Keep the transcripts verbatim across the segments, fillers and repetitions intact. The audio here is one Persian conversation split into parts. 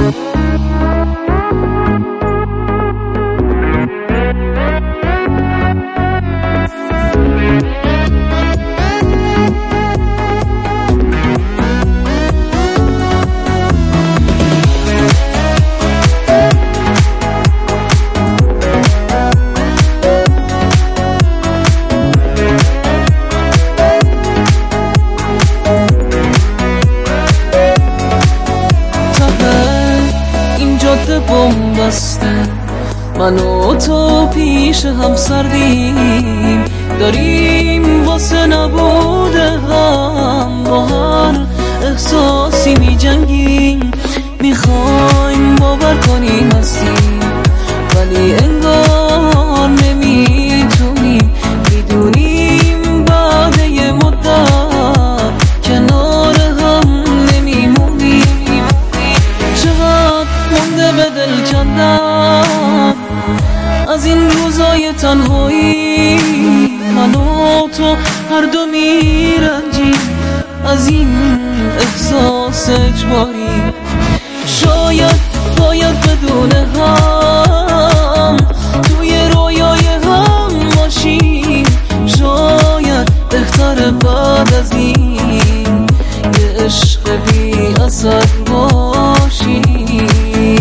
بسته من و تو پیش هم سردیم، داریم واسه نبوده هم با هر احساسی می جنگیم. میخوایم باور کنیم هستیم ولی انگار نمیتونیم، میدونیم بعد یه مدت کنار هم نمیمونیم. چقدر مونده به دل کندن از این روزای تنهایی، من و تو هر دو میرنجیم از این احساس اجباری. شاید باید بدون هم توی رویای هم باشیم، شاید بهتر بعد از این یه عشق بی اثر باشیم.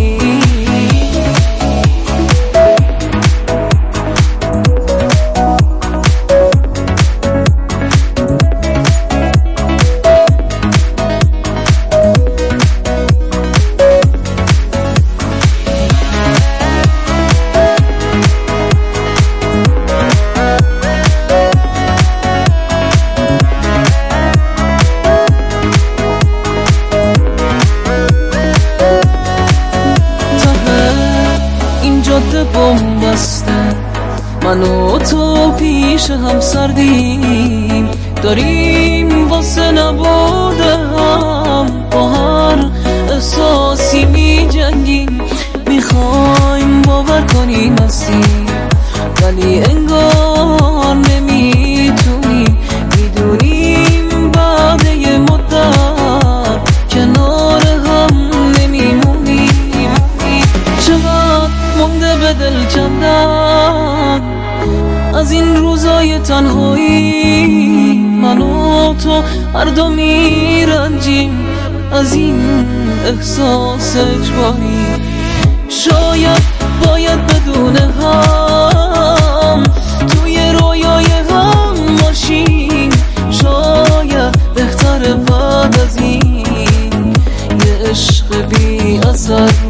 بم بسته من و تو پیش هم سردیم، داریم واسه نبوده هم با هر احساسی می جنگیم. میخوایم باور کنیم هستیم ولی انگار نمیتونیم، میدونیم بعد یه مدت کنار هم نمیمونیم. چقدر مونده به دل کندن از این روزای تنهایی، من و تو هر دو میرنجیم از این احساس اجباری. شاید باید بدون هم توی رویای هم باشیم، شاید بهتر بعد از این یه عشق بی اثر